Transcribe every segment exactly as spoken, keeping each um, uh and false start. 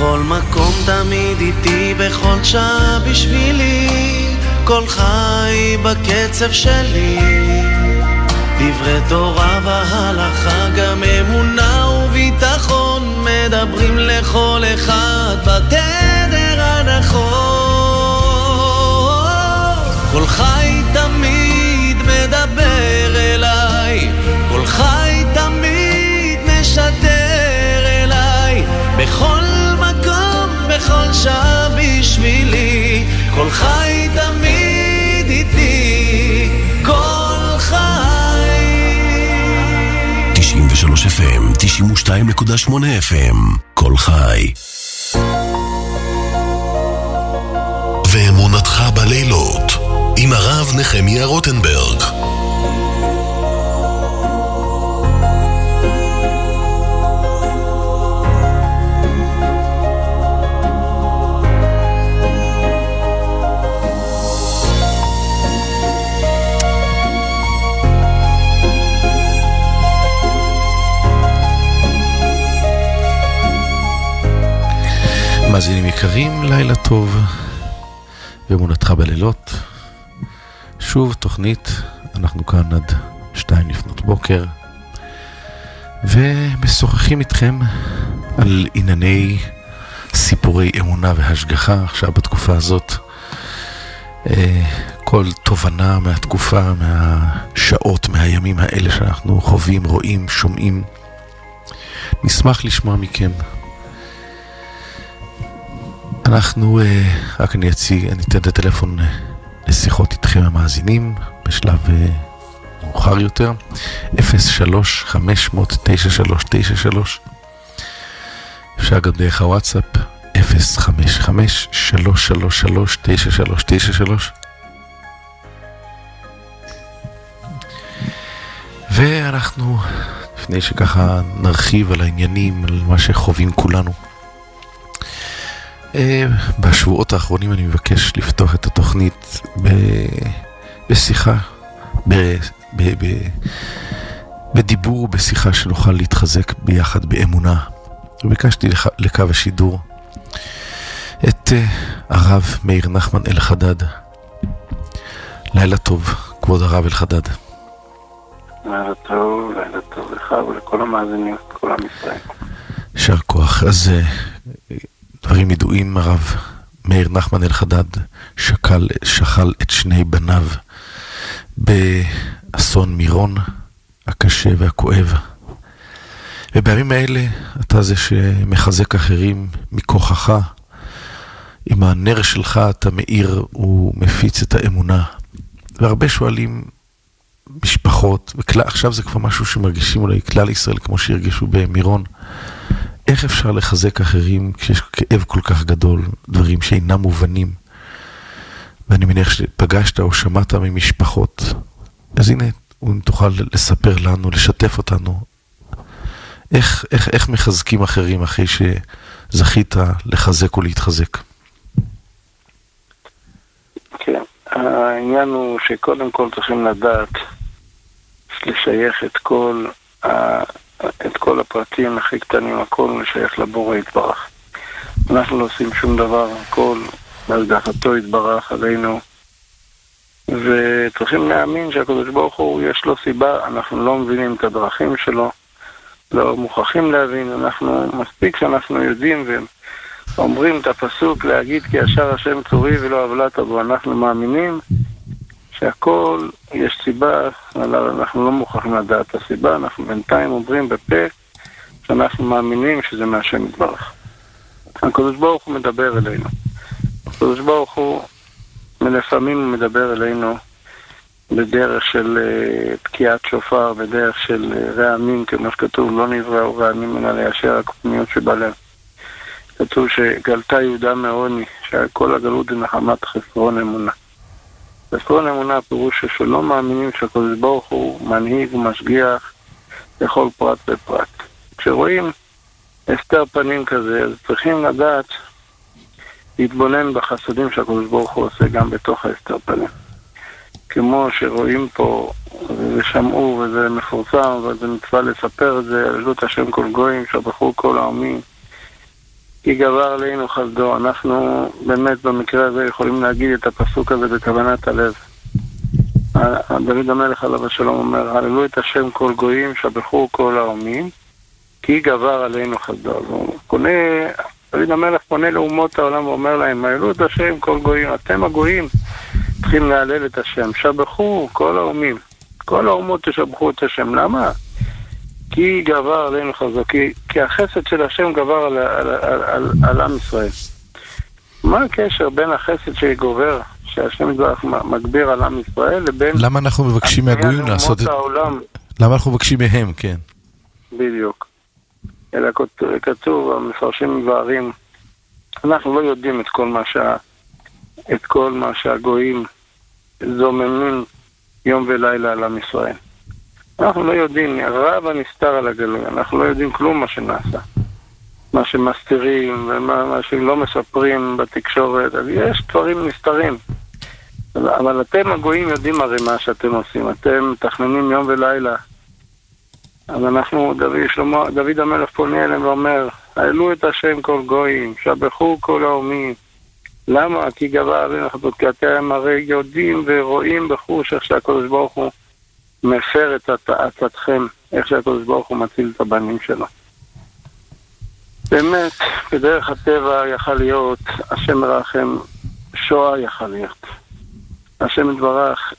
בכל מקום תמיד איתי, בכל שעה בשבילי, כל חי בקצב שלי, דברי תורה והלכה, גם אמונה וביטחון, מדברים לכל אחד בתדר הנכון. כל חי תמיד מדבר אליי, כל חי תמיד משדר אליי, בכל מקום, בכל שעה בשבילי, כל חי תמיד איתי, כל חי. תשעים ושלוש אף אם, תשעים ושתיים נקודה שמונה אף אם, כל חי. ואמונתך בלילות, עם הרב נחמיה רוטנברג. מאזינים יקרים, לילה טוב ואמונתך בלילות. שוב תוכנית, אנחנו כאן עד שתיים לפנות בוקר ומשוחחים איתכם על ענייני סיפורי אמונה והשגחה. עכשיו בתקופה הזאת כל תובנה מהתקופה, מהשעות, מהימים האלה שאנחנו חווים, רואים, שומעים, נשמח לשמוע מכם. אנחנו, רק אני אציג, אני אתן את הטלפון לשיחות איתכם המאזינים בשלב מאוחר יותר, אפס שלוש חמש אפס אפס תשע שלוש תשע שלוש. אפשר גם דרך הוואטסאפ אפס חמש חמש שלוש שלוש שלוש תשע שלוש תשע שלוש. ואנחנו, לפני שככה נרחיב על העניינים, על מה שחווים כולנו, בשבועות האחרונים אני מבקש לפתוח את התוכנית בשיחה, בדיבור, בשיחה שנוכל להתחזק ביחד באמונה. וביקשתי לקו השידור את הרב מאיר נחמן אלחדד. לילה טוב, כבוד הרב אלחדד. לילה טוב, לילה טוב לך ולכל המאזינים, כל עם ישראל. שר כוח. אז דברים ידועים, הרב מאיר נחמן אלחדד שקל, שחל את שני בניו באסון מירון הקשה והכואב. ובימים האלה אתה זה שמחזק אחרים מכוחך. עם הנר שלך אתה מאיר ומפיץ את האמונה. והרבה שואלים משפחות, ועכשיו זה כבר משהו שמרגישים אולי כלל ישראל כמו שהרגישו במירון, איך אפשר לחזק אחרים כשיש כאב כל כך גדול, דברים שאינם מובנים. ואני מניח שפגשת או שמעת ממשפחות, אז הנה, אם תוכל לספר לנו, לשתף אותנו, איך, איך, איך מחזקים אחרים אחרי שזכית לחזק ולהתחזק. כן, העניין הוא שקודם כל צריכים לדעת לשייך את כל ה... את כל הפרטים הכי קטנים, הכל משייך לבורא יתברך. אנחנו לא עושים שום דבר, הכל בהשגחתו יתברך עלינו, וצריכים להאמין שהקדוש ברוך הוא יש לו סיבה. אנחנו לא מבינים את הדרכים שלו, לא מוכרחים להבין, אנחנו מספיק שאנחנו יודעים ואומרים את הפסוק להגיד כי ישר השם צורי ולא עוולת בו. אנחנו מאמינים שהכל יש סיבה, אנחנו לא מוכרחים לדעת את הסיבה, אנחנו בינתיים אומרים בפה שאנחנו מאמינים שזה מהשם יתברך. הקדוש ברוך הוא מדבר אלינו. הקדוש ברוך הוא לפעמים הוא מדבר אלינו בדרך של uh, תקיעת שופר, בדרך של uh, רעמים, כמו שכתוב, לא נבראו רעמים מן ליישר הקטניות שבלב. כתוב שגלתה יהודה מעוני, שכל הגלות היא נחמת חסרון אמונה. חסרון אמונה הפירוש שלא מאמינים שהקדוש ברוך הוא מנהיג ומשגיח לכל פרט ופרט. כשרואים הסתר פנים כזה, אז צריכים לדעת להתבונן בחסדים שהקדוש ברוך הוא עושה גם בתוך ההסתר פנים. כמו שרואים פה ושמעו וזה מפורסם, וזה מצווה לספר את זה, עלות השם כל גויים, שבחו כל העמים. כי גבר עלינו חסדו. אנחנו באמת במקרה הזה יכולים להגיד את הפסוק הזה בכוונת הלב. דוד המלך עליו השלום אומר, הללו את השם כל גויים, שבחו כל העמים, כי גבר עלינו חסדו. הוא פונה, דוד המלך פונה לאומות העולם ואומר להם, הללו את השם כל גויים, אתם הגויים, צריכים להלל את השם, שבחו כל העמים, כל האומות תשבחו את השם. למה? כי גבר עלינו חסדו, כי, כי החסד של השם גבר על, על, על, על, על עם ישראל. מה הקשר בין החסד שגובר, שהשם מגביר על עם ישראל, לבין... למה אנחנו מבקשים מהגויים לעשות את... העולם? למה אנחנו מבקשים מהם, כן. בדיוק. אלא כתוב, המפרשים מבארים, אנחנו לא יודעים את כל מה שה... את כל מה שהגויים זוממים יום ולילה על עם ישראל. אנחנו לא יודעים, רב הנסתר על הגלוי, אנחנו לא יודעים כלום מה שנעשה. מה שמסתירים ומה מה שלא מספרים בתקשורת, אז יש דברים נסתרים. אבל אתם הגויים יודעים הרי מה שאתם עושים, אתם מתכננים יום ולילה. אז אנחנו, דוד, שלמה, דוד המלך פונה אליהם ואומר, העלו את השם כל גויים, שבחו כל העמים. למה? כי גבר עלינו חסדו, כי אתם הרי יודעים ורואים בחוש איך שהקדוש ברוך הוא מפר את עצתכם, איך שהקדוש ברוך הוא מציל את הבנים שלו. באמת, בדרך הטבע יכל להיות, השם מרחם, שואה יכל להיות. השם יתברך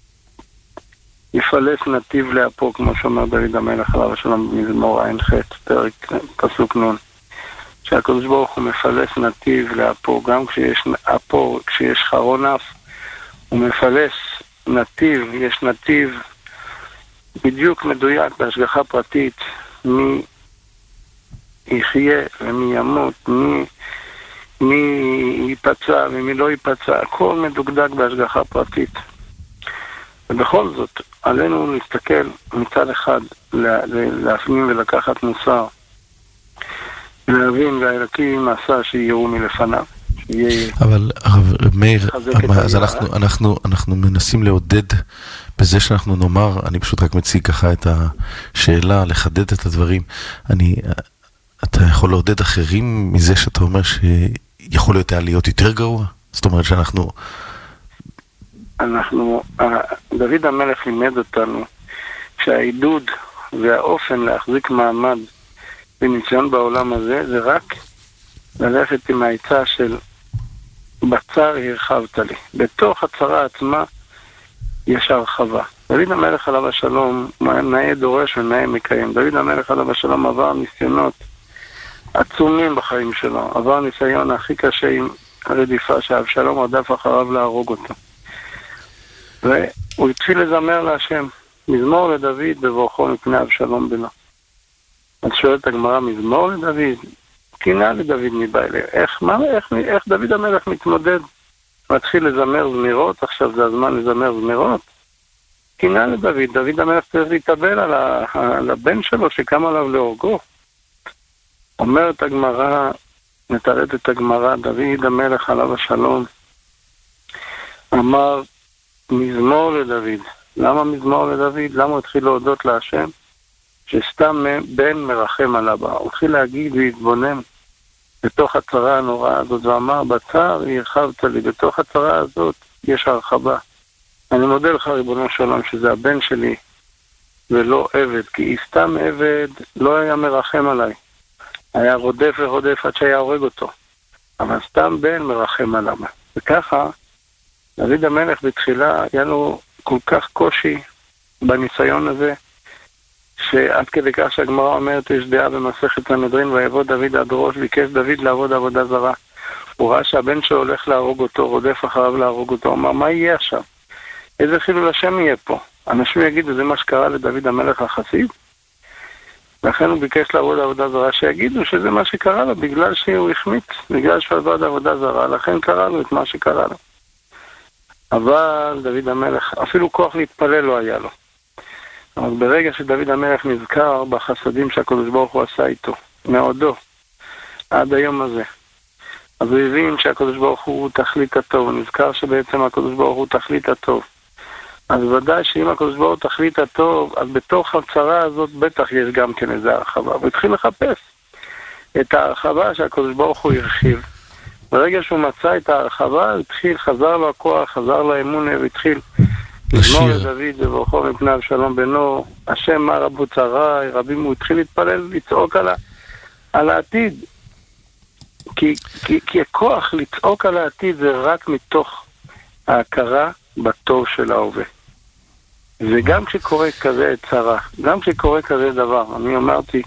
יפלס נתיב לאפו, כמו שאומר דוד המלך עליו השלום במזמור עין ח' פרק פסוק נון. שהקדוש ברוך הוא מפלס נתיב לאפו, גם כשיש אפו, כשיש חרון אף, הוא מפלס נתיב, יש נתיב בדיוק מדויק בהשגחה פרטית, מי יחיה ומי ימות, מי, מי ייפצע ומי לא ייפצע, הכל מדוקדק בהשגחה פרטית. ובכל זאת, עלינו להסתכל מצד אחד, להפנים ולקחת מוסר, להבין והאלוקים מעשה שיראו מלפניו. אבל מאיר, אז אנחנו, אנחנו, אנחנו מנסים לעודד בזה שאנחנו נאמר, אני פשוט רק מציג ככה את השאלה, לחדד את הדברים. אני, אתה יכול לעודד אחרים מזה שאתה אומר שיכול להיות להיות יותר גרוע? זאת אומרת שאנחנו... אנחנו, דוד המלך לימד אותנו שהעידוד והאופן להחזיק מעמד בניסיון בעולם הזה, זה רק ללכת עם העצה של בצר הרחבת לי. בתוך הצרה עצמה יש הרחבה. דוד המלך עליו השלום נאה דורש ונאה מקיים. דוד המלך עליו השלום עבר ניסיונות עצומים בחיים שלו. עבר ניסיון הכי קשה עם הרדיפה שאבשלום רדף אחריו להרוג אותו. והוא התחיל לזמר להשם, מזמור לדוד בברכו מפני אבשלום בנו. אז שואלת הגמרא, מזמור לדוד? קינה לדוד מבעלה. איך, מה, איך, איך דוד המלך מתמודד? מתחיל לזמר זמירות, עכשיו זה הזמן לזמר זמירות? קינה לדוד, דוד המלך צריך להתאבל על, ה, על הבן שלו שקם עליו להורגו. אומרת הגמרא, נתרד את הגמרא, דוד המלך עליו השלום, אמר מזמור לדוד. למה מזמור לדוד? למה הוא התחיל להודות להשם? שסתם בן מרחם על אבא. הוא התחיל להגיד ולהתבונן בתוך הצרה הנוראה הזאת, ואמר, בצער הרחבת לי, בתוך הצרה הזאת יש הרחבה. אני מודה לך ריבונו של עולם שזה הבן שלי ולא עבד, כי סתם עבד לא היה מרחם עליי. היה רודף ורודף עד שהיה הורג אותו. אבל סתם בן מרחם על אבא. וככה, דוד המלך בתחילה היה לו כל כך קושי בניסיון הזה, שעד כדי כך שהגמרא אומרת, יש דעה במסכת סנהדרין, ויבוא דוד עד ראש, ביקש דוד לעבוד עבודה זרה. הוא ראה שהבן שלו הולך להרוג אותו, רודף אחריו להרוג אותו. הוא אמר, מה יהיה עכשיו? איזה חילול השם יהיה פה? אנשים יגידו, זה מה שקרה לדוד המלך החסיד? לכן הוא ביקש לעבוד עבודה זרה, שיגידו שזה מה שקרה לו, בגלל שהוא החמיץ, בגלל שהוא עבד עבודה זרה, לכן קרה לו את מה שקרה לו. אבל דוד המלך, אפילו כוח להתפלל לא היה לו. אבל ברגע שדוד המלך נזכר בחסדים שהקדוש ברוך הוא עשה איתו, מעודו, עד היום הזה, אז הוא הבין שהקדוש ברוך הוא תכלית הטוב, הוא נזכר שבעצם הקדוש ברוך הוא תכלית הטוב. אז ודאי שאם הקדוש ברוך הוא תכלית הטוב, אז בתוך הצרה הזאת בטח יש גם כן איזה הרחבה. הוא התחיל לחפש את ההרחבה שהקדוש ברוך הוא הרחיב. ברגע שהוא מצא את ההרחבה, התחיל, חזר לו הכוח, חזר לו האמונה, והתחיל לשמור לדוד וברכו מפני אבשלום בנו, השם מה רבו צרי, רבים, הוא התחיל להתפלל, לצעוק על, ה, על העתיד. כי, כי, כי הכוח לצעוק על העתיד זה רק מתוך ההכרה בטוב של ההווה. וגם כשקורה כזה צרה, גם כשקורה כזה דבר, אני אמרתי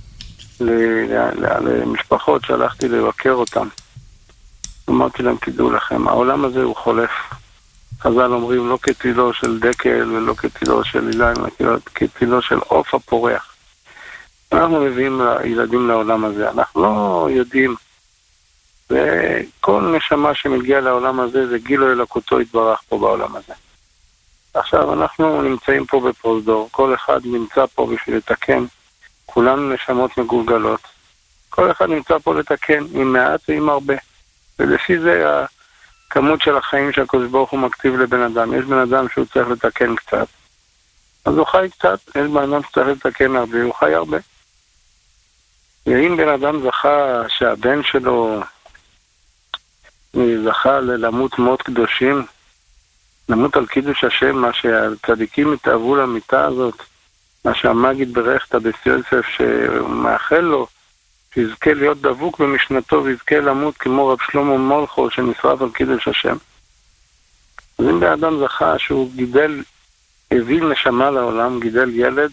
למשפחות שהלכתי לבקר אותם, אמרתי להם, תדעו לכם, העולם הזה הוא חולף. חז"ל אומרים, לא כתילו של דקל ולא כתילו של אילן, כתילו של עוף הפורח. אנחנו מביאים ילדים לעולם הזה, אנחנו לא יודעים, וכל נשמה שמגיעה לעולם הזה זה גילו אלוקותו יתברך פה בעולם הזה. עכשיו אנחנו נמצאים פה בפרוזדור, כל אחד נמצא פה בשביל לתקן, כולנו נשמות מגולגלות, כל אחד נמצא פה לתקן עם מעט ועם הרבה, ולפי זה הכמות של החיים שהקדוש ברוך הוא מקציב לבן אדם. יש בן אדם שהוא צריך לתקן קצת, אז הוא חי קצת, יש בן אדם שצריך לתקן הרבה, הוא חי הרבה. ואם בן אדם זכה שהבן שלו זכה למות מות קדושים, למות על קידוש השם, מה שהצדיקים התאהבו למיטה הזאת, מה שהמגיד ברך את הבס יוסף שמאחל לו, שיזכה להיות דבוק במשנתו ויזכה למות כמו רב שלמה מולכו שנשרף על קידוש השם. אז אם בן אדם זכה שהוא גידל, הביא נשמה לעולם, גידל ילד,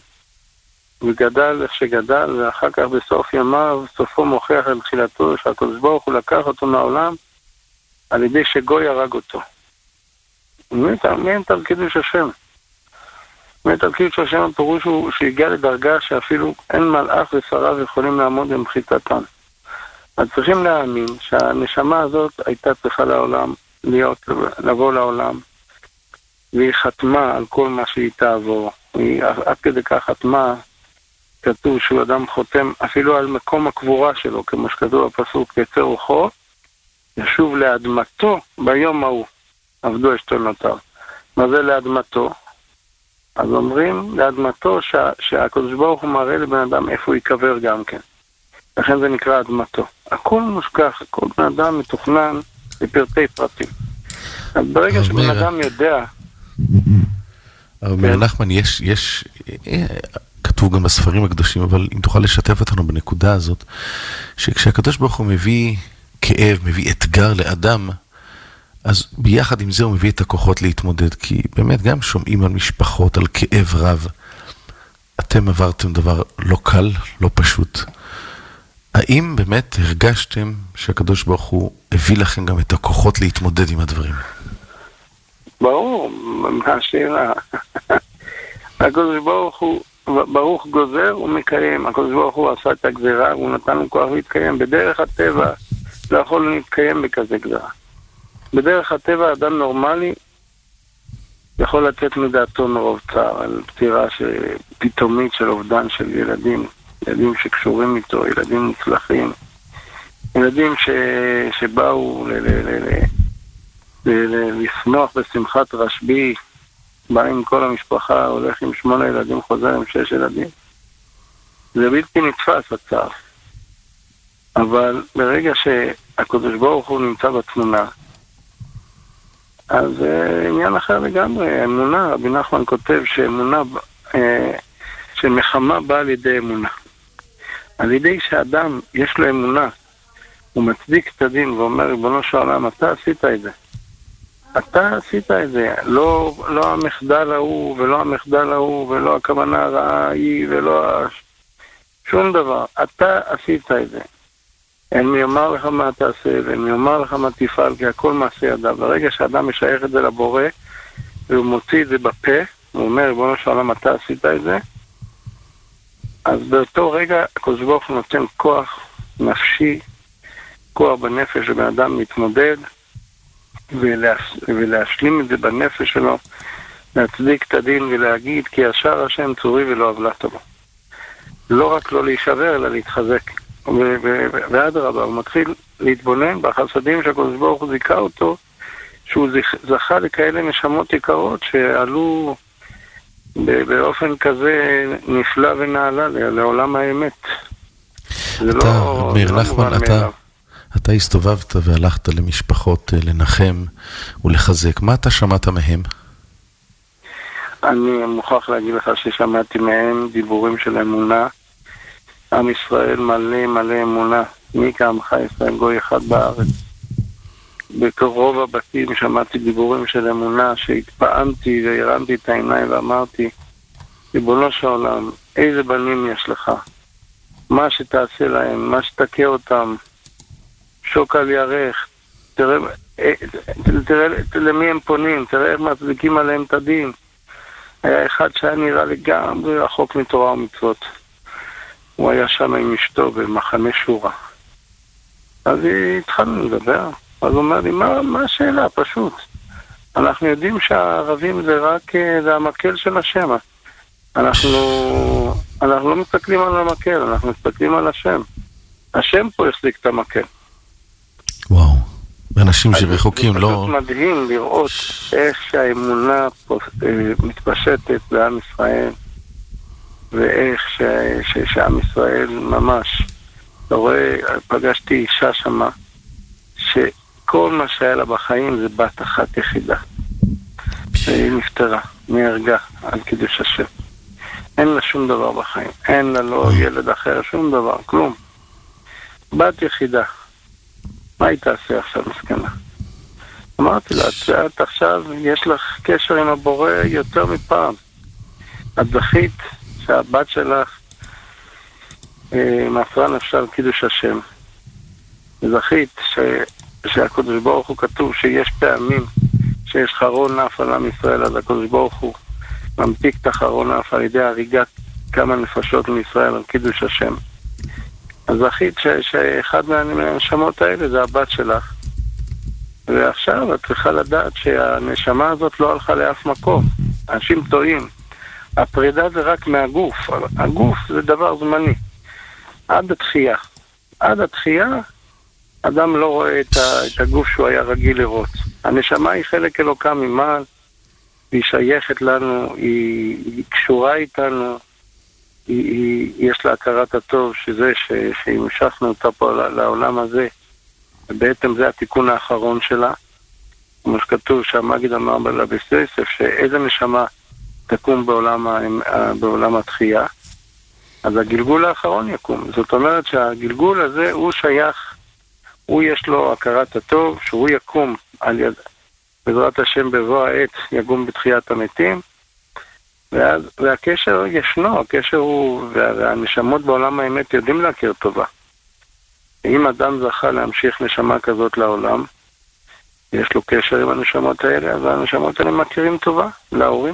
וגדל איך שגדל, ואחר כך בסוף ימיו, סופו מוכיח על תחילתו, שהקדוש ברוך הוא לקח אותו מהעולם, על ידי שגוי הרג אותו. מי מת על קידוש השם? מת על קידוש השם הפירוש הוא שהגיע לדרגה שאפילו אין מלאך ושריו יכולים לעמוד במחיתתם. אז צריכים להאמין שהנשמה הזאת הייתה צריכה לעולם, להיות, לבוא לעולם, והיא חתמה על כל מה שהיא תעבור. היא עד כדי כך חתמה, כתוב שהוא אדם חותם אפילו על מקום הקבורה שלו, כמו שכתוב בפסוק, יצא רוחו, ישוב לאדמתו ביום ההוא, עבדו אשתונותיו. מה זה לאדמתו? אז אומרים לאדמתו שה, שהקדוש ברוך הוא מראה לבן אדם איפה הוא יקבר גם כן. לכן זה נקרא אדמתו. הכל מושכח, הכל בן אדם מתוכנן לפרטי פרטים. אז ברגע שבן אדם יודע... אבל מאיר נחמן, יש, יש, כתוב גם בספרים הקדושים, אבל אם תוכל לשתף אותנו בנקודה הזאת, שכשהקדוש ברוך הוא מביא כאב, מביא אתגר לאדם, אז ביחד עם זה הוא מביא את הכוחות להתמודד, כי באמת גם שומעים על משפחות, על כאב רב. אתם עברתם דבר לא קל, לא פשוט. האם באמת הרגשתם שהקדוש ברוך הוא הביא לכם גם את הכוחות להתמודד עם הדברים? ברור, מהשאלה. הקדוש ברוך הוא, ברוך גוזר ומקיים. הקדוש ברוך הוא עשה את הגזירה, הוא נתן לנו כוח להתקיים. בדרך הטבע לא יכול להתקיים בכזה גזירה. בדרך הטבע אדם נורמלי יכול לתת מדעתו מרוב צער על פטירה פתאומית של אובדן של ילדים, ילדים שקשורים איתו, ילדים מוצלחים, ילדים ש... שבאו ל... ל... ל... ל... ל... לשמוח בשמחת רשבי, בא עם כל המשפחה, הולך עם שמונה ילדים, חוזר עם שש ילדים. זה בלתי נתפס הצער. אבל ברגע שהקדוש ברוך הוא נמצא בתמונה, אז אה, עניין אחר לגמרי, אמונה, רבי נחמן כותב שאמונה, אה, שמחמה באה על ידי אמונה. על ידי שאדם יש לו אמונה, הוא מצדיק את הדין ואומר, ריבונו של עולם, אתה עשית את זה. אתה עשית את זה. לא, לא המחדל ההוא ולא המחדל ההוא ולא הכוונה הרעה ההיא ולא שום דבר. אתה עשית את זה. אין מי אומר לך מה תעשה, ואין מי אומר לך מה תפעל, כי הכל מעשה ידיו. ברגע שאדם משייך את זה לבורא, והוא מוציא את זה בפה, הוא אומר, ריבונו של עולם, אתה עשית את זה, אז באותו רגע, הקדוש ברוך הוא נותן כוח נפשי, כוח בנפש שבן אדם מתמודד, ולהש... ולהשלים את זה בנפש שלו, להצדיק את הדין ולהגיד, כי ישר השם צורי ולא עוולת בו. לא רק לא להישבר, אלא להתחזק. ועד רבה, הוא מתחיל להתבונן בחסדים שהקדוש ברוך הוא זיכה אותו, שהוא זכה לכאלה נשמות יקרות שעלו באופן כזה נפלא ונעלה לעולם האמת. זה אתה, לא, מאיר זה לא נחמן, מובן אתה, מאליו. אתה הסתובבת והלכת למשפחות לנחם ולחזק. מה אתה שמעת מהם? אני מוכרח להגיד לך ששמעתי מהם דיבורים של אמונה. עם ישראל מלא מלא אמונה. מי כעמך ישראל גוי אחד בארץ. בקרוב הבתים שמעתי דיבורים של אמונה שהתפעמתי והרמתי את העיניים ואמרתי, ריבונו של עולם, איזה בנים יש לך? מה שתעשה להם, מה שתכה אותם, שוק על ירך, תראה, תראה, תראה למי הם פונים, תראה איך מצדיקים עליהם את הדין. היה אחד שהיה נראה לגמרי רחוק מתורה ומצוות. הוא היה שם עם אשתו במחנה שורה. אז התחלנו לדבר. אז הוא אומר לי, מה, מה השאלה? פשוט. אנחנו יודעים שהערבים זה רק, זה המקל של השם. אנחנו, אנחנו לא מסתכלים על המקל, אנחנו מסתכלים על השם. השם פה יחזיק את המקל. וואו. אנשים שרחוקים לא... זה פשוט מדהים לראות איך שהאמונה פה, מתפשטת לעם ישראל, ואיך ש, ש, שעם ישראל ממש, אתה רואה, פגשתי אישה שמה, שכל מה שהיה לה בחיים זה בת אחת יחידה. והיא נפטרה, נהרגה על קידוש השם. אין לה שום דבר בחיים, אין לה לא ילד אחר, שום דבר, כלום. בת יחידה. מה היא תעשה עכשיו, מסכנה? אמרתי לה, את עכשיו יש לך קשר עם הבורא יותר מפעם. את זכית שהבת שלך אה, מסרה נפשה על קידוש השם. זכית ש... שהקדוש ברוך הוא כתוב שיש פעמים שיש חרון נף על עם ישראל, אז הקדוש ברוך הוא ממתיק את החרון נף על ידי הריגת כמה נפשות מישראל על קידוש השם. אז זכית ש... שאחד מהנשמות האלה זה הבת שלך. ועכשיו את צריכה לדעת שהנשמה הזאת לא הלכה לאף מקום. אנשים טועים. הפרידה זה רק מהגוף. הגוף זה דבר זמני. עד התחייה. עד התחייה, אדם לא רואה את, ה... את הגוף שהוא היה רגיל לראות. הנשמה היא חלק אלוקה ממעל, והיא שייכת לנו, היא, היא קשורה איתנו, היא, היא, יש לה הכרת הטוב שזה ש... שהמשכנו אותה פה לעולם הזה, ובעצם זה התיקון האחרון שלה. כמו שכתוב שהמגיד אמר לה בסייסף, שאיזה נשמה תקום בעולם, ה... בעולם התחייה, אז הגלגול האחרון יקום. זאת אומרת שהגלגול הזה הוא שייך, הוא יש לו הכרת הטוב, שהוא יקום על יד, בעזרת השם בבוא העת יגום בתחיית המתים, ואז, והקשר ישנו, הקשר הוא, והנשמות בעולם האמת יודעים להכיר טובה. אם אדם זכה להמשיך נשמה כזאת לעולם, יש לו קשר עם הנשמות האלה, אז הנשמות האלה מכירים טובה להורים.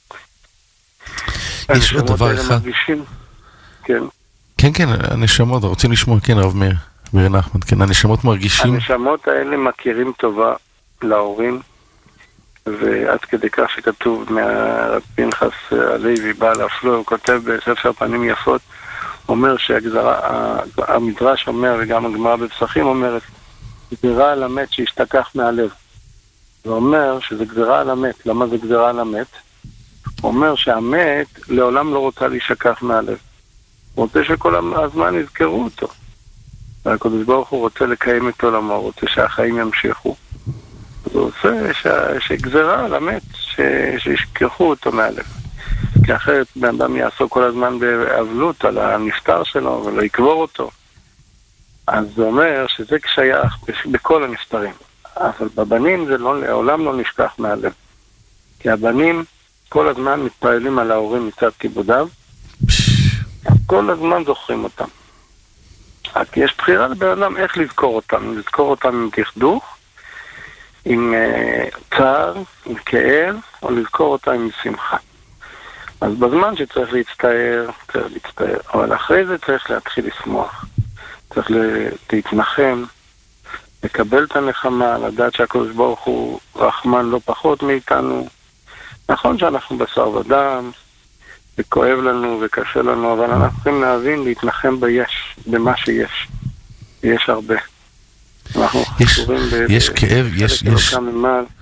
יש עוד דבר אחד. מרגישים, כן. כן, כן, הנשמות, רוצים לשמוע, כן, הרב מאיר, מאיר נחמן, כן, הנשמות מרגישים. הנשמות האלה מכירים טובה להורים, ועד כדי כך שכתוב מהרב פנחס הלוי, בעל הפלוא, הוא כותב בספר פנים יפות, אומר שהמדרש אומר, וגם הגמרא בפסחים אומרת, גזירה על המת שהשתכח מהלב. זה אומר שזה גזירה על המת. למה זה גזירה על המת? הוא אומר שהמת לעולם לא רוצה להישכח מהלב. הוא רוצה שכל הזמן יזכרו אותו. והקדוש ברוך הוא רוצה לקיים את עולמו, הוא רוצה שהחיים ימשיכו. אז הוא רוצה ש... שגזירה על המת, ש... שישכחו אותו מהלב. כי אחרת בן אדם יעסוק כל הזמן באבלות על הנפטר שלו ולא יקבור אותו. אז זה אומר שזה שייך בכל הנפטרים. אבל בבנים זה לא, לעולם לא נשכח מהלב. כי הבנים כל הזמן מתפעלים על ההורים מצד כיבודיו, כל הזמן זוכרים אותם. רק יש בחירה לבן אדם איך לזכור אותם. לזכור אותם עם דכדוך, עם uh, צער, עם כאב, או לזכור אותם עם שמחה. אז בזמן שצריך להצטער, צריך להצטער. אבל אחרי זה צריך להתחיל לשמוח. צריך להתנחם, לקבל את הנחמה, לדעת שהקדוש ברוך הוא רחמן לא פחות מאיתנו. נכון שאנחנו בשר ודם, וכואב לנו וקשה לנו, אבל אנחנו צריכים להבין, להתנחם ביש, במה שיש. יש הרבה. אנחנו חשובים ב... יש כאב, יש... יש...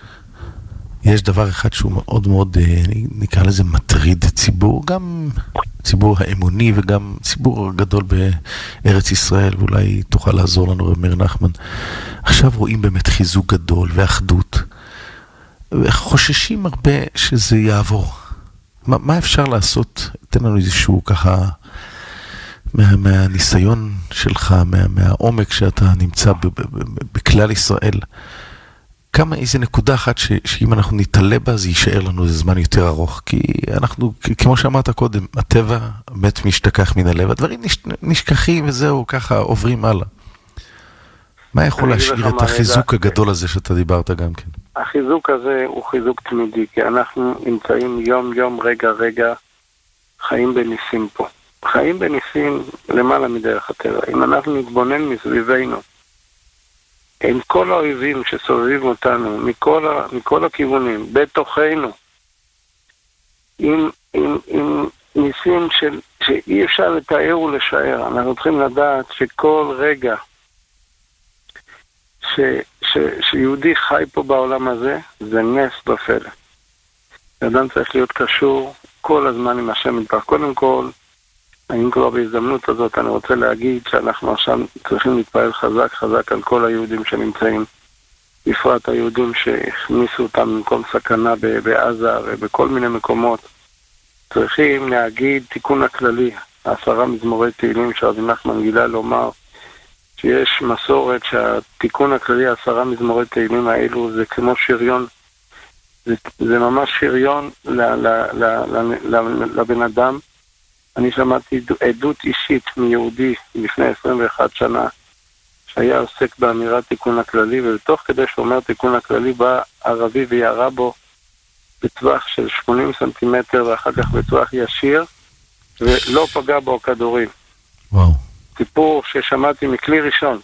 יש דבר אחד שהוא מאוד מאוד, נקרא לזה, מטריד ציבור, גם ציבור האמוני וגם ציבור גדול בארץ ישראל, ואולי תוכל לעזור לנו רב מאיר נחמן. עכשיו רואים באמת חיזוק גדול ואחדות, וחוששים הרבה שזה יעבור. מה, מה אפשר לעשות? תן לנו איזשהו ככה, מה, מהניסיון שלך, מה, מהעומק שאתה נמצא ב, ב, ב, בכלל ישראל, כמה איזה נקודה אחת ש, שאם אנחנו נתעלה בה, זה יישאר לנו איזה זמן יותר ארוך, כי אנחנו, כמו שאמרת קודם, הטבע באמת משתכח מן הלב, הדברים נש, נשכחים וזהו, ככה עוברים הלאה. מה יכול להשאיר את החיזוק הגדול הזה שאתה דיברת גם כן? החיזוק הזה הוא חיזוק תמידי, כי אנחנו נמצאים יום יום, רגע רגע, חיים בניסים פה. חיים בניסים למעלה מדרך הטבע. אם אנחנו נתבונן מסביבנו, עם כל האויבים שסובבים אותנו, מכל, ה, מכל הכיוונים, בתוכנו, עם, עם, עם ניסים של, שאי אפשר לתאר ולשער, אנחנו צריכים לדעת שכל רגע ש, ש, שיהודי חי פה בעולם הזה, זה נס בפלא. אדם צריך להיות קשור כל הזמן עם השם יתברך. קודם כל, אני כבר בהזדמנות הזאת, אני רוצה להגיד שאנחנו עכשיו צריכים להתפעל חזק חזק על כל היהודים שנמצאים, בפרט היהודים שהכניסו אותם במקום סכנה בעזה ובכל מיני מקומות. צריכים להגיד תיקון הכללי, עשרה מזמורי תהילים שרבי נחמן גילה לומר, שיש מסורת שהתיקון הכללי, עשרה מזמורי תהילים האלו, זה כמו שריון, זה, זה ממש שריון ל, ל, ל, ל, ל, לבן אדם. אני שמעתי עדות אישית מיהודי לפני עשרים ואחת שנה, שהיה עוסק באמירת תיקון הכללי, ובתוך כדי שאומר תיקון הכללי, בא ערבי וירה בו בטווח של שמונים סנטימטר, ואחר כך בטווח ישיר, ולא פגע בו כדורים. וואו. סיפור ששמעתי מכלי ראשון.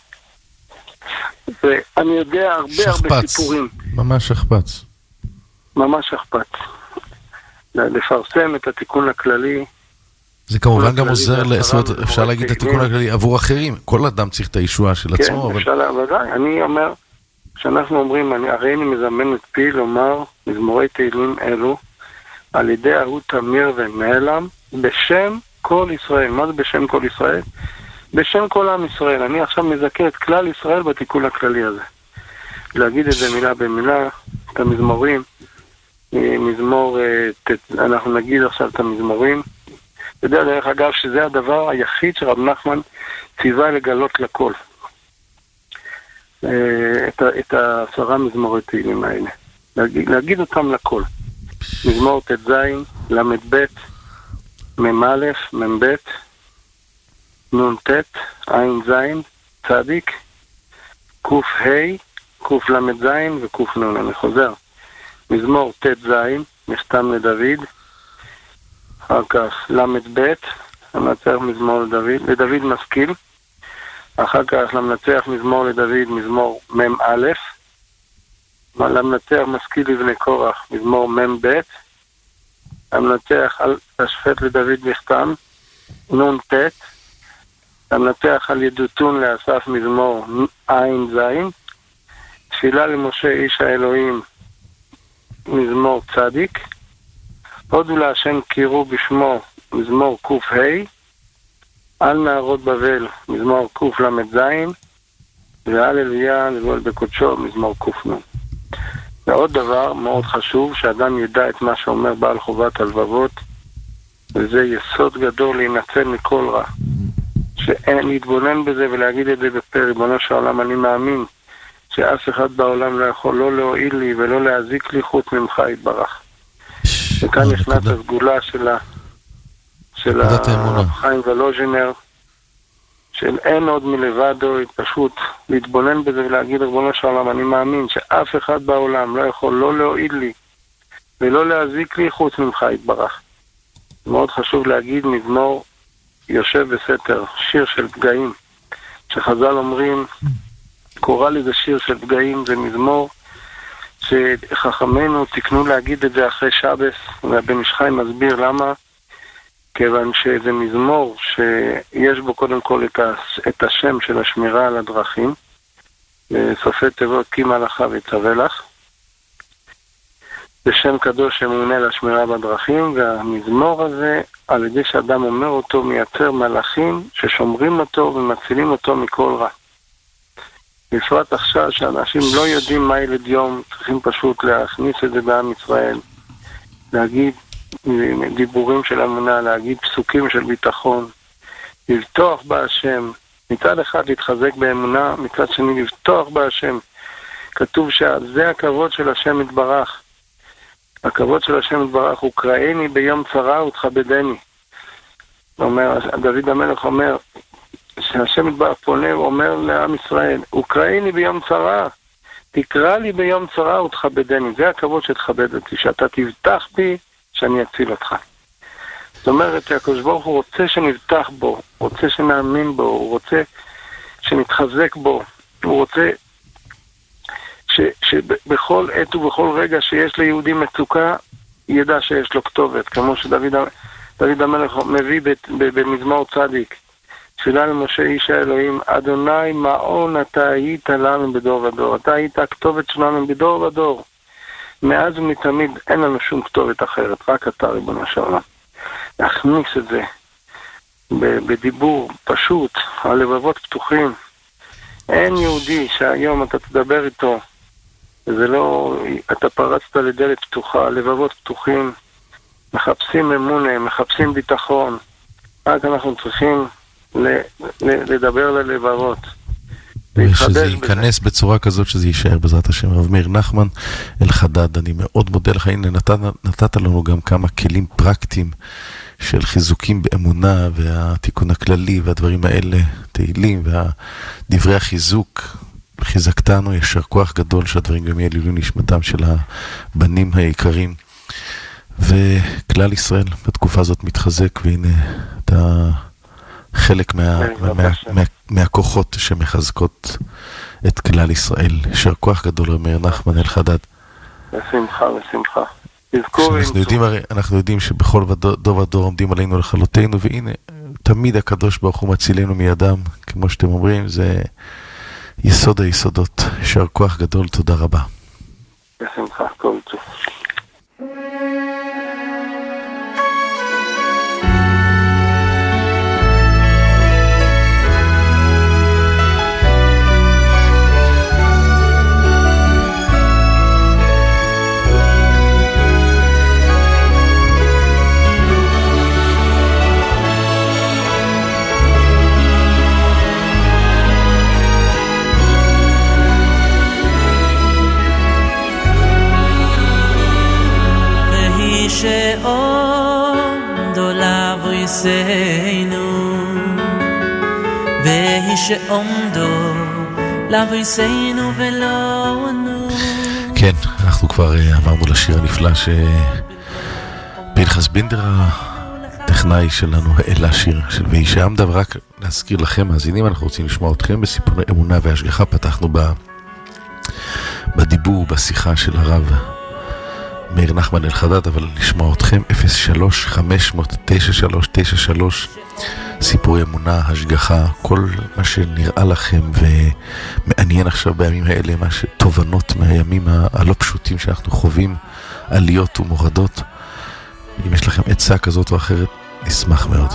ואני יודע הרבה שכפץ. הרבה סיפורים. ממש שכפץ. ממש שכפץ. לפרסם את התיקון הכללי. זה כמובן גם עוזר, אפשר להגיד את התיקון הכללי עבור אחרים. כל אדם צריך את הישועה של עצמו. כן, אפשר להבדיי. אני אומר, כשאנחנו אומרים, הרי אני מזמן את פי לומר, מזמורי תהילים אלו, על ידי ההוא תמיר ונעלם, בשם כל ישראל. מה זה בשם כל ישראל? בשם כל עם ישראל. אני עכשיו מזכה את כלל ישראל בתיקון הכללי הזה. להגיד את זה מילה במילה, את המזמורים, מזמור, אנחנו נגיד עכשיו את המזמורים. אתה יודע, דרך אגב, שזה הדבר היחיד שרב נחמן ציווה לגלות לכל. את, את העשרה מזמורי תהילים האלה. להגיד, להגיד אותם לכל. מזמור ת' למד ב' ממ' ממ' נון ת' עין זין צדיק קוף ה' קוף למד זין וקוף נון. אני חוזר. מזמור ת' זין נחתם לדוד, אחר כך למד ב' המנצח מזמור לדוד, לדוד משכיל, אחר כך למנצח מזמור לדוד מזמור מ' א', למנצח משכיל לבני קורח מזמור מ' ב', המנצח על השפט לדוד נחתם נון ת', המנצח על ידותון לאסף מזמור עין זין, תפילה למשה איש האלוהים מזמור צדיק, הודו להשם קירו בשמו מזמור קוף ה', על נערות בבל מזמור קוף למד זין, ועל אליה לגואל בקודשו מזמור קוף נון. ועוד דבר מאוד חשוב, שאדם ידע את מה שאומר בעל חובת הלבבות, וזה יסוד גדול להינצל מכל רע. שאין להתבונן בזה ולהגיד את זה בפה, ריבונו של העולם, אני מאמין שאף אחד בעולם לא יכול לא להועיל לי ולא להזיק לי חוץ ממך יתברך. וכאן נכנס הסגולה של ה... של החיים ולוז'ינר, של אין עוד מלבדו, פשוט להתבונן בזה ולהגיד ריבונו של העולם, אני מאמין שאף אחד בעולם לא יכול לא להועיל לי ולא להזיק לי חוץ ממך יתברך. מאוד חשוב להגיד מזמור יושב בסתר, שיר של פגעים, שחז"ל אומרים, קורא לזה שיר של פגעים, זה מזמור שחכמינו תקנו להגיד את זה אחרי שבס, והבן איש חי מסביר למה, כיוון שזה מזמור שיש בו קודם כל את, הש, את השם של השמירה על הדרכים, סופי תיבות כי מלאכה וצווה לך, זה שם קדוש שמעונה לשמירה בדרכים, והמזמור הזה על ידי שאדם אומר אותו, מייצר מלאכים ששומרים אותו ומצילים אותו מכל רע. בפרט עכשיו שאנשים לא יודעים מה ילד יום, צריכים פשוט להכניס את זה בעם ישראל, להגיד דיבורים של אמונה, להגיד פסוקים של ביטחון, לבטוח בהשם, מצד אחד להתחזק באמונה, מצד שני לבטוח בהשם. כתוב שזה הכבוד של השם יתברך. הכבוד של השם יתברך הוא קראני ביום צרה ותכבדני. אומר, דוד המלך אומר, שהשם יתברך פונה, הוא אומר לעם ישראל, הוא קראני ביום צרה, תקרא לי ביום צרה ותכבדני. זה הכבוד שתכבד אותי, שאתה תבטח בי שאני אציל אותך. זאת אומרת שהקדוש ברוך הוא רוצה שנבטח בו, רוצה שנאמין בו, הוא רוצה שנתחזק בו, הוא רוצה ש, שבכל עת ובכל רגע שיש ליהודי מצוקה, ידע שיש לו כתובת, כמו שדוד דוד המלך מביא במזמור צדיק, תפילה למשה איש האלוהים, אדוני מעון אתה היית לנו בדור ודור, אתה היית הכתובת שלנו בדור ודור, מאז ומתמיד אין לנו שום כתובת אחרת, רק אתה ריבונו של עולם. להכניס את זה בדיבור פשוט, הלבבות פתוחים. אין יהודי שהיום אתה תדבר איתו, זה לא, אתה פרצת לדלת פתוחה, לבבות פתוחים, מחפשים אמונה, מחפשים ביטחון. רק אנחנו צריכים ל, ל, לדבר ללבבות. ושזה ייכנס בצורה כזאת שזה יישאר בעזרת השם. רב מאיר נחמן אלחדד, אני מאוד מודה לך, הנה נתת, נתת לנו גם כמה כלים פרקטיים של חיזוקים באמונה והתיקון הכללי והדברים האלה, תהילים והדברי החיזוק, חיזקתנו, ישר כוח גדול שהדברים גם יעלו נשמתם של הבנים היקרים, וכלל ישראל בתקופה הזאת מתחזק, והנה אתה חלק מה, מה, מה, מה, מהכוחות שמחזקות את כלל ישראל. ישר כוח גדול רב מאיר נחמן אלחדד. בשמחה, בשמחה. אנחנו יודעים, אנחנו יודעים שבכל דור ודור עומדים עלינו לכלותנו, והנה, תמיד הקדוש ברוך הוא מצילנו מידם, כמו שאתם אומרים, זה יסוד היסודות. ישר כוח גדול, תודה רבה. בשמחה, כל טוב. שעומדו לבו יסיינו והיא שעומדו לבו יסיינו ולא ענו. כן, אנחנו כבר עברנו לשיר הנפלא שפנחס בינדר הטכנאי שלנו העלה שיר של והיא שעמדה, ורק להזכיר לכם מאזינים, אנחנו רוצים לשמוע אתכם בסיפורי אמונה והשגחה. פתחנו בדיבור בשיחה של הרב מאיר נחמן אלחדד, אבל נשמע אתכם אפס שלוש חמש תשע שלוש תשע שלוש, סיפורי אמונה, השגחה, כל מה שנראה לכם ומעניין עכשיו בימים האלה, מה שתובנות מהימים הלא פשוטים שאנחנו חווים, עליות ומורדות. אם יש לכם עצה כזאת או אחרת, נשמח מאוד.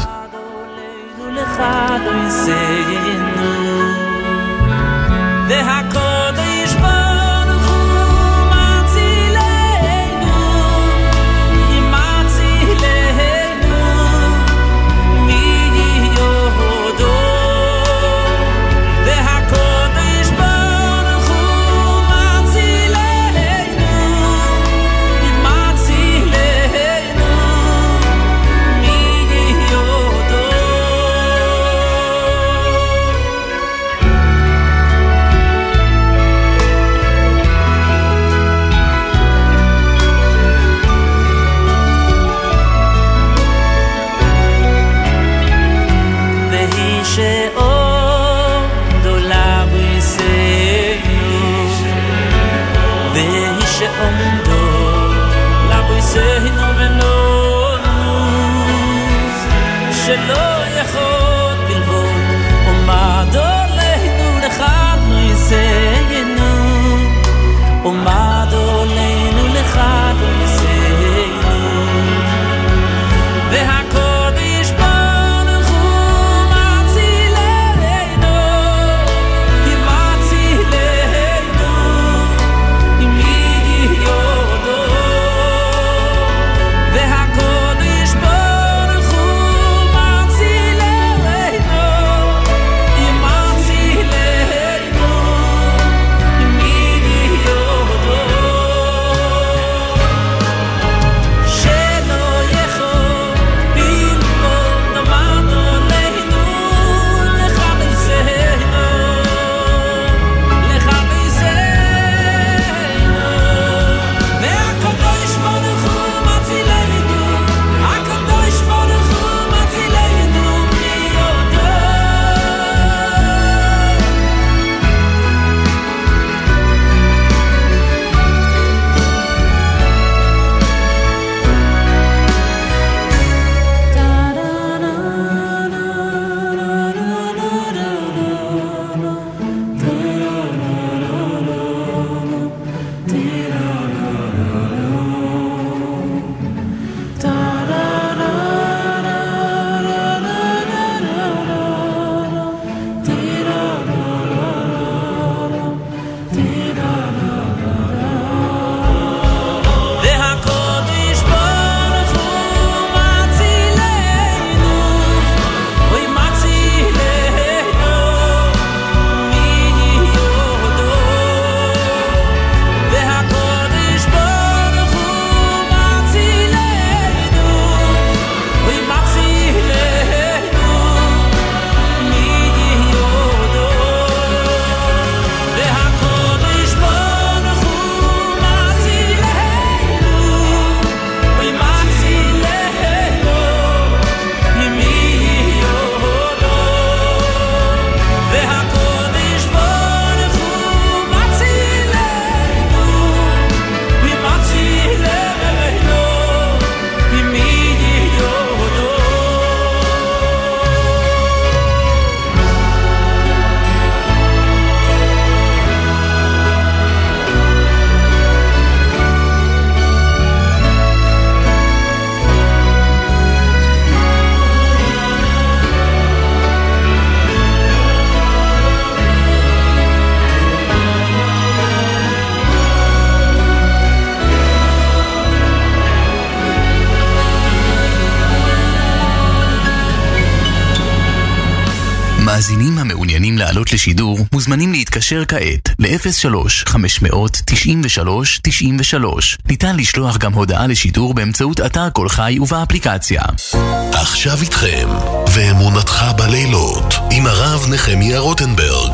המאזינים המעוניינים לעלות לשידור מוזמנים להתקשר כעת ל-אפס שלוש חמש תשע שלוש תשע שלוש. ניתן לשלוח גם הודעה לשידור באמצעות אתר כל חי ובאפליקציה. עכשיו איתכם, ואמונתך בלילות, עם הרב נחמיה רוטנברג.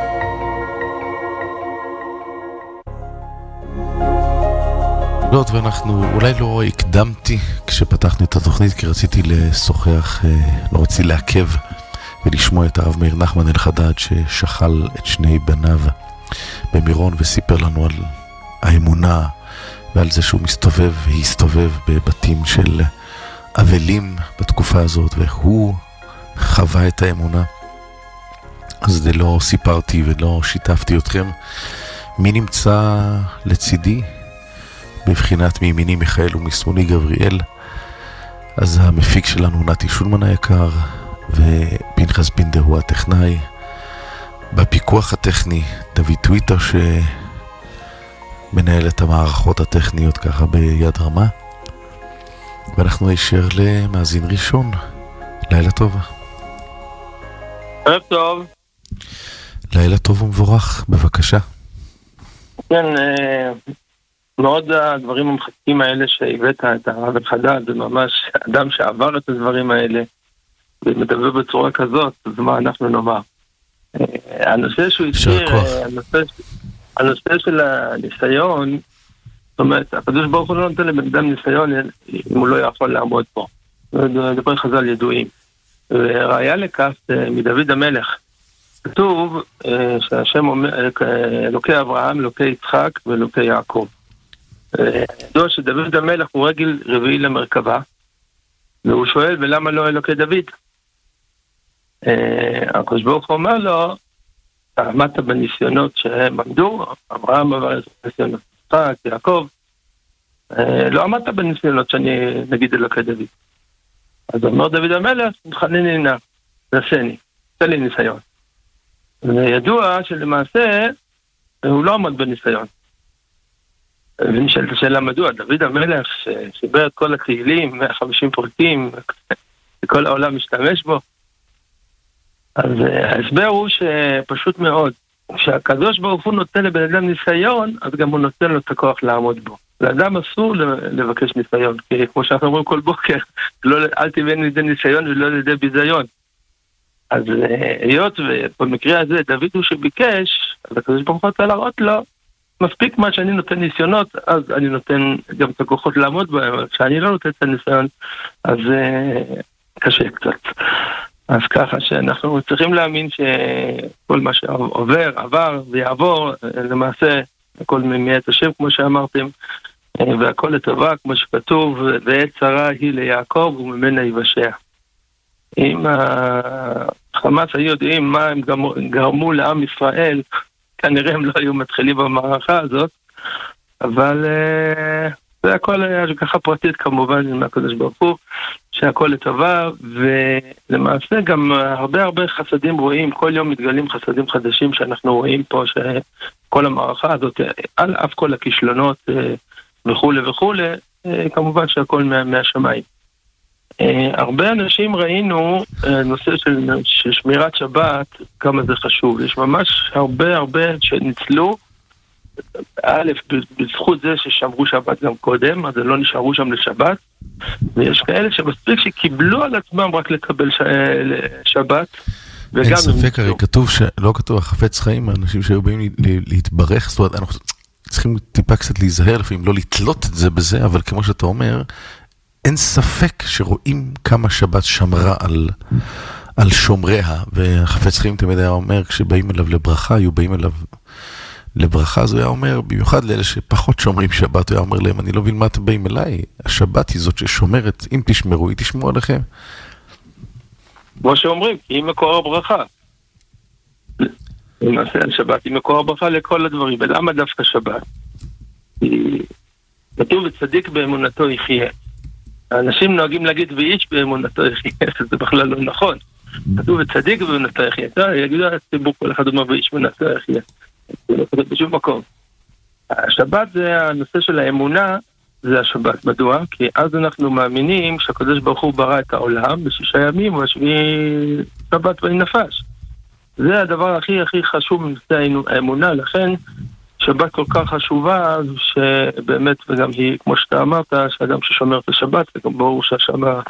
ואנחנו, אולי לא הקדמתי כשפתחנו את התוכנית, כי רציתי לשוחח, לא רציתי לעכב ולשמוע את הרב מאיר נחמן אלחדד ששכל את שני בניו במירון וסיפר לנו על האמונה ועל זה שהוא מסתובב והסתובב בבתים של אבלים בתקופה הזאת, והוא חווה את האמונה. אז זה לא סיפרתי ולא שיתפתי אתכם. מי נמצא לצידי? בבחינת מימיני מיכאל ומשמאלי גבריאל. אז המפיק שלנו נתי שולמן היקר, ופנחס בינדר הוא הטכנאי. בפיקוח הטכני דוד טוויטר שמנהל את המערכות הטכניות ככה ביד רמה. ואנחנו נשאר למאזין ראשון. לילה טוב. ערב טוב. לילה טוב ומבורך, בבקשה. כן, מאוד הדברים המחכים האלה שהבאת את הרב אלחדד, זה ממש אדם שעבר את הדברים האלה ומדבר בצורה כזאת, אז מה אנחנו נאמר? הנושא שהוא השאיר, הנושא, הנושא של הניסיון, זאת אומרת, הקדוש ברוך הוא לא נותן לבן אדם ניסיון אם הוא לא יכול לעמוד פה. דברי חז"ל ידועים. וראיה לכך מדוד המלך. כתוב שהשם אומר, אלוקי אברהם, אלוקי יצחק ואלוקי יעקב. ידוע שדוד המלך הוא רגל רביעי למרכבה, והוא שואל, ולמה לא אלוקי דוד? הקדוש ברוך הוא אומר לו, אתה עמדת בניסיונות שהם עמדו, אברהם עבר את הניסיונות, יצחק, יעקב, לא עמדת בניסיונות שאני נגיד אלוקי דוד. אז אומר דוד המלך, מתחנני נא, נעשני, תן לי ניסיון. וידוע שלמעשה הוא לא עמד בניסיון. ונשאלת השאלה מדוע, דוד המלך ששיבר את כל התהילים, מאה וחמישים פרקים, וכל העולם משתמש בו. אז ההסבר הוא שפשוט מאוד, כשהקדוש ברוך הוא נותן לבן אדם ניסיון, אז גם הוא נותן לו את הכוח לעמוד בו. לאדם אסור לבקש ניסיון, כי כמו שאנחנו אומרים כל בוקר, לא, אל תיבן לידי ניסיון ולא לידי ביזיון. אז היות ובמקרה הזה דוד הוא שביקש, אז הקדוש ברוך הוא רוצה להראות לו, מספיק מה שאני נותן ניסיונות, אז אני נותן גם את הכוחות לעמוד בהם, אבל כשאני לא נותן את הניסיון, אז uh, קשה קצת. אז ככה שאנחנו צריכים להאמין שכל מה שעובר, עבר ויעבור, למעשה הכל ממיית השם כמו שאמרתם, והכל לטובה כמו שכתוב, ועת צרה היא ליעקב וממנה יבשע. אם החמאס היו יודעים מה הם גרמו לעם ישראל, כנראה הם לא היו מתחילים במערכה הזאת, אבל uh, זה הכל השגחה פרטית כמובן מהקדוש ברוך הוא, שהכל לטובה, ולמעשה גם הרבה הרבה חסדים רואים, כל יום מתגלים חסדים חדשים שאנחנו רואים פה, שכל המערכה הזאת, על אף כל הכישלונות uh, וכו' וכו', uh, כמובן שהכל מה, מהשמיים. Uh, הרבה אנשים ראינו uh, נושא של, של שמירת שבת, כמה זה חשוב. יש ממש הרבה הרבה שניצלו, א', בזכות זה ששמרו שבת גם קודם, אז לא נשארו שם לשבת, ויש כאלה שמספיק שקיבלו על עצמם רק לקבל ש... שבת. אין ספק, הרי כתוב, לא כתוב, החפץ חיים, האנשים שהיו באים להתברך, זאת אומרת, אנחנו צריכים טיפה קצת להיזהר, לפעמים לא לתלות את זה בזה, אבל כמו שאתה אומר, אין ספק שרואים כמה שבת שמרה על, על שומריה, והחפץ חיים תמיד היה אומר, כשבאים אליו לברכה, היו באים אליו לברכה, אז הוא היה אומר, במיוחד לאלה שפחות שומרים שבת, הוא היה אומר להם, אני לא מבין מה אתם באים אליי, השבת היא זאת ששומרת, אם תשמרו, היא תשמרו עליכם. כמו שאומרים, כי היא מקור הברכה. למעשה השבת היא מקור הברכה לכל הדברים, ולמה דווקא שבת? כתוב וצדיק באמונתו יחיה. האנשים נוהגים להגיד ואיש באמונתו יחיה, זה בכלל לא נכון. כתוב וצדיק באמונתו יחיה, יגידו הציבור כל אחד אומר ואיש באמונתו יחיה. זה לא כתוב בשום מקום. השבת זה הנושא של האמונה, זה השבת. מדוע? כי אז אנחנו מאמינים שהקדוש ברוך הוא ברא את העולם בשישה ימים, ובשביעי שבת ויהי נפש. זה הדבר הכי הכי חשוב בנושא האמונה, לכן שבת כל כך חשובה, שבאמת, וגם היא, כמו שאתה אמרת, שאדם ששומר את השבת, וגם ברור שהשבת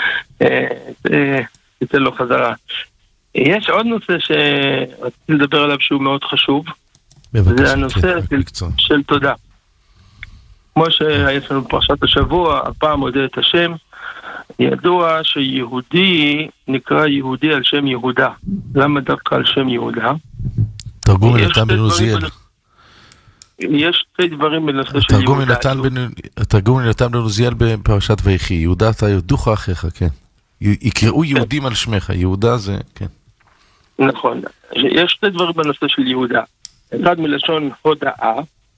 תיתן לו חזרה. יש עוד נושא שרציתי לדבר עליו שהוא מאוד חשוב, זה הנושא של תודה. כמו שיש לנו פרשת השבוע, הפעם מודה את השם, ידוע שיהודי נקרא יהודי על שם יהודה. למה דווקא על שם יהודה? תרגום מנתן בן עוזיאל. יש שתי דברים בנושא של יהודה. התרגום מנתן בן עוזיאל בפרשת ויחי. יהודה אתה יודוך אחיך, כן. יקראו יהודים על שמך. יהודה זה, כן. נכון. יש שתי דברים בנושא של יהודה. אחד מלשון הודאה,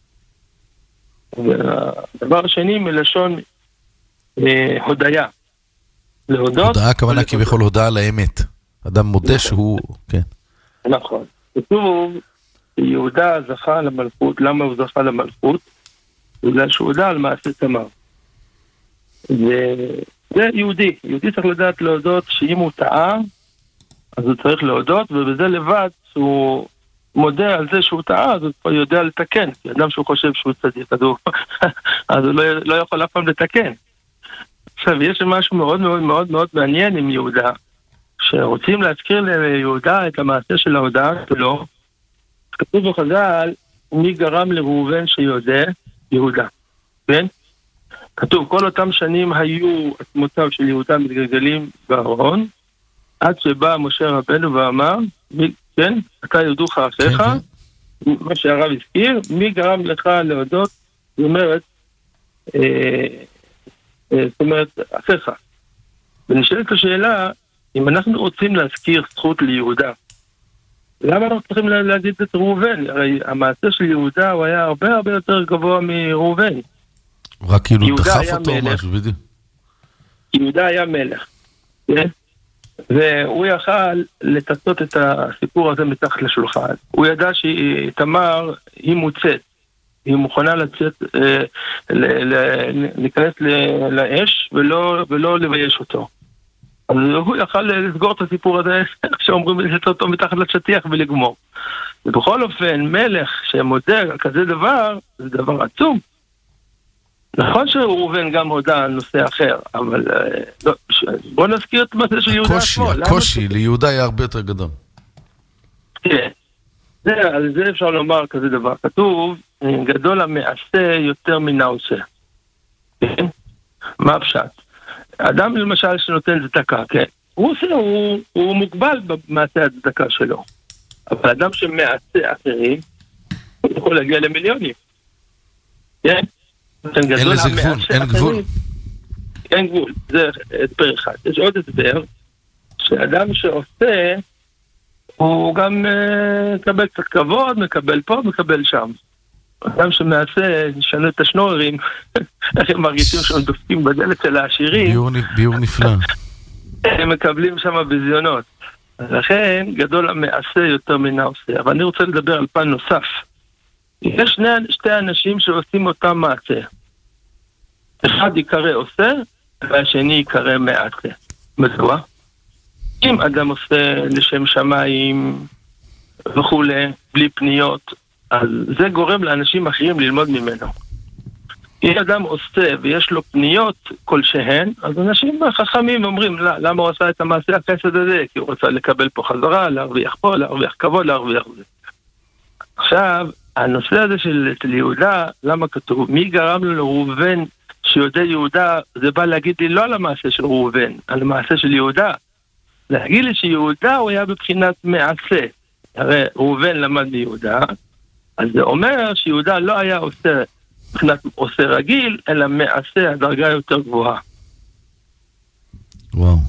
והדבר השני מלשון אה, הודיה. להודות. הודאה הכוונה כביכול הודאה לאמת. אדם מודה נכון. שהוא, כן. נכון. כתוב, יהודה זכה למלכות. למה הוא זכה למלכות? בגלל שהוא הודע על מעשה תמר. וזה יהודי. יהודי צריך לדעת להודות שאם הוא טעה, אז הוא צריך להודות, ובזה לבד שהוא מודה על זה שהוא טעה, אז הוא יודע לתקן. כי אדם שהוא חושב שהוא צדיק, אז הוא, אז הוא לא, לא יכול אף פעם לתקן. עכשיו, יש משהו מאוד מאוד מאוד מאוד מעניין עם יהודה, שרוצים להזכיר ליהודה את המעשה של ההודעה שלו, כתוב בחז"ל, מי גרם לראובן שיודע? יהודה. כן? כתוב, כל אותם שנים היו עצמותיו של יהודה מתגלגלים בארון, עד שבא משה רבנו ואמר, מי, כן, אתה יודוך אחיך, מה שהרב הזכיר, מי גרם לך להודות? זאת אומרת, אה, אה, זאת אומרת, אחיך. ונשאלת השאלה, אם אנחנו רוצים להזכיר זכות ליהודה, למה אנחנו צריכים להגיד את ראובן? הרי המעשה של יהודה הוא היה הרבה הרבה יותר גבוה מראובן. רק כאילו דחף אותו או משהו, בדיוק. יהודה היה מלך, כן? והוא יכל לטטות את הסיפור הזה מתחת לשולחן. הוא ידע שתמר היא מוצאת, היא מוכנה לצאת, אה, ל- ל- להיכנס ל- לאש ולא, ולא לבייש אותו. אז הוא יכל לסגור את הסיפור הזה, שאומרים לצאת אותו מתחת לשטיח ולגמור. ובכל אופן, מלך שמודה על כזה דבר, זה דבר עצום. נכון שראובן גם הודע על נושא אחר, אבל לא, בוא נזכיר את מה של יהודה עצמו. הקושי, הקושי ליהודה היה הרבה יותר גדול. כן, זה, על זה אפשר לומר כזה דבר. כתוב, גדול המעשה יותר מן העושה. כן? מה הפשט? אדם למשל שנותן צדקה, כן? הוא עושה, הוא, הוא מוגבל במעשה הצדקה שלו. אבל אדם שמעשה אחרים, הוא יכול להגיע למיליונים. כן? אין לזה גבול, אין גבול. אין גבול, זה הסבר אחד. יש עוד הסבר, שאדם שעושה, הוא גם מקבל קצת כבוד, מקבל פה, מקבל שם. אדם שמעשה, נשנו את השנוררים, איך הם מרגישים שהם דופקים בדלת של העשירים. ביור נפלא. הם מקבלים שם בזיונות. לכן, גדול המעשה יותר מן העושה. אבל אני רוצה לדבר על פן נוסף. יש שני, שתי אנשים שעושים אותם מעשה. אחד יקרא עושה, והשני יקרא מעשה. מדוע? אם אדם עושה לשם שמיים וכולי, בלי פניות, אז זה גורם לאנשים אחרים ללמוד ממנו. אם אדם עושה ויש לו פניות כלשהן, אז אנשים חכמים אומרים, למה הוא עשה את המעשה החסד הזה? כי הוא רוצה לקבל פה חזרה, להרוויח פה, להרוויח כבוד, להרוויח זה. עכשיו, הנושא הזה של יהודה, למה כתוב? מי גרם לו לראובן שיודע יהודה? זה בא להגיד לי לא על המעשה של ראובן, על המעשה של יהודה. להגיד לי שיהודה הוא היה בבחינת מעשה. הרי ראובן למד מיהודה, אז זה אומר שיהודה לא היה עושה מבחינת עושה רגיל, אלא מעשה הדרגה יותר גבוהה. וואו.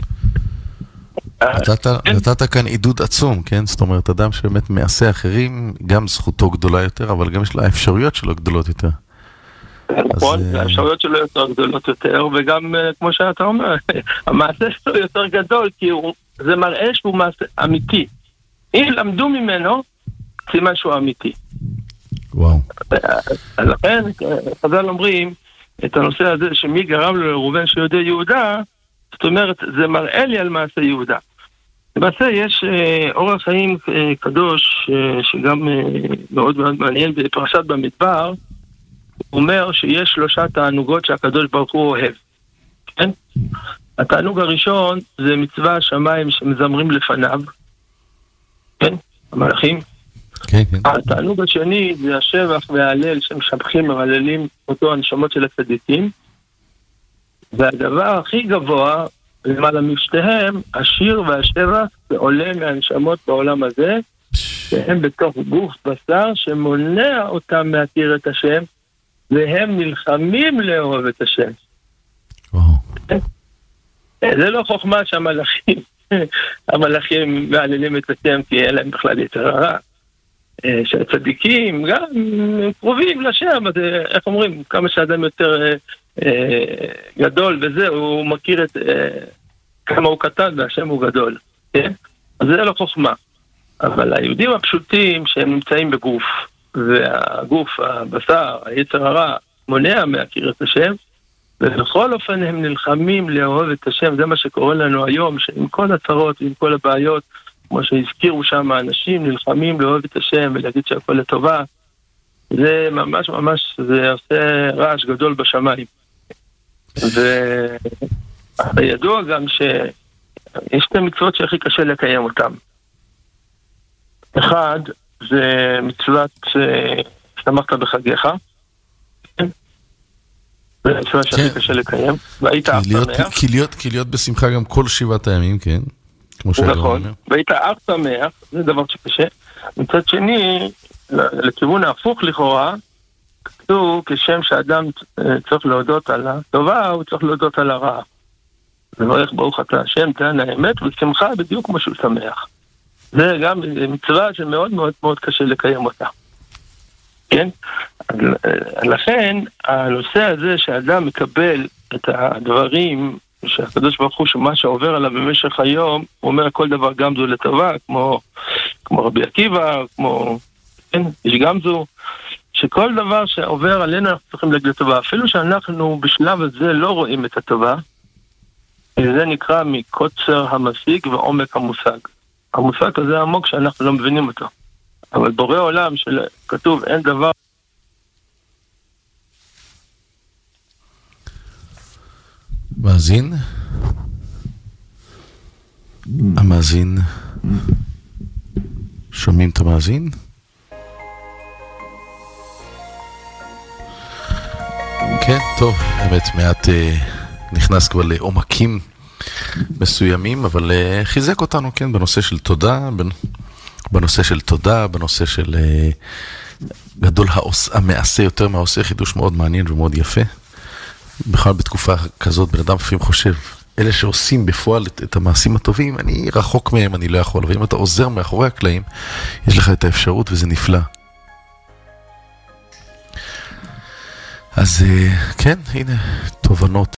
נתת כאן עידוד עצום, כן? זאת אומרת, אדם שבאמת מעשה אחרים, גם זכותו גדולה יותר, אבל גם יש לה האפשרויות שלו גדולות יותר. נכון, האפשרויות שלו יותר גדולות יותר, וגם, כמו שאתה אומר, המעשה שלו יותר גדול, כי זה מראה שהוא מעשה אמיתי. אם למדו ממנו, סימן שהוא אמיתי. וואו. לכן, חז"ל אומרים, את הנושא הזה שמי גרם לו לראובן שיודע יהודה, זאת אומרת, זה מראה לי על מעשה יהודה. למעשה יש אה, אורח חיים אה, קדוש, אה, שגם אה, מאוד מאוד מעניין בפרשת במדבר, הוא אומר שיש שלושה תענוגות שהקדוש ברוך הוא אוהב. כן? התענוג הראשון זה מצווה השמיים שמזמרים לפניו, כן? המלאכים. כן, כן. התענוג השני זה השבח וההלל שמשבחים ומהללים אותו הנשמות של הצדיקים. והדבר הכי גבוה, למעלה משתיהם, השיר והשבח שעולה מהנשמות בעולם הזה, שהם בתוך גוף בשר שמונע אותם להכיר את השם, והם נלחמים לאהוב את השם. זה לא חוכמה שהמלאכים, המלאכים מעללים את השם כי אין להם בכלל יצר הרע. שהצדיקים גם קרובים לשם, אז איך אומרים, כמה שאדם יותר גדול וזה, הוא מכיר את כמה הוא קטן והשם הוא גדול. אז זה לא חוכמה. אבל היהודים הפשוטים שהם נמצאים בגוף, והגוף, הבשר, היצר הרע, מונע מהכיר את השם, ובכל אופן הם נלחמים לאהוב את השם. זה מה שקורה לנו היום, שעם כל הצרות ועם כל הבעיות, כמו שהזכירו שם, האנשים נלחמים לאהוב את השם ולהגיד שהכל לטובה. זה ממש ממש, זה עושה רעש גדול בשמיים. וידוע גם שיש את המצוות שהכי קשה לקיים אותם. אחד, זה מצוות ששמחת בחגיך. זה מצווה שהכי קשה לקיים. והיית אף שמח. כי להיות בשמחה גם כל שבעת הימים, כן? נכון. והיית אף שמח, זה דבר שקשה. מצד שני, לכיוון ההפוך לכאורה, כתוב כשם שאדם צריך להודות על הטובה, הוא צריך להודות על הרעה. וברך ברוך אתה השם, תן האמת, ושמחה בדיוק כמו שהוא שמח. זה גם מצווה שמאוד מאוד מאוד קשה לקיים אותה. כן? לכן, הנושא הזה שאדם מקבל את הדברים שהקדוש ברוך הוא, שמה שעובר עליו במשך היום, הוא אומר כל דבר גם זו לטובה, כמו, כמו רבי עקיבא, כמו, כן, יש גם זו, שכל דבר שעובר עלינו אנחנו צריכים להגיד לטובה, אפילו שאנחנו בשלב הזה לא רואים את הטובה, זה נקרא מקוצר המשיג ועומק המושג. המושג הזה עמוק שאנחנו לא מבינים אותו. אבל בורא עולם שכתוב אין דבר... מאזין? המאזין? שומעים את המאזין? כן, טוב, באמת מעט אה, נכנס כבר לעומקים מסוימים, אבל אה, חיזק אותנו, כן, בנושא של תודה, בנושא של תודה, בנושא של אה, גדול העוש, המעשה יותר מהעושה, חידוש מאוד מעניין ומאוד יפה. בכלל בתקופה כזאת בן אדם לפעמים חושב, אלה שעושים בפועל את, את המעשים הטובים, אני רחוק מהם, אני לא יכול, ואם אתה עוזר מאחורי הקלעים, יש לך את האפשרות וזה נפלא. אז כן, הנה, תובנות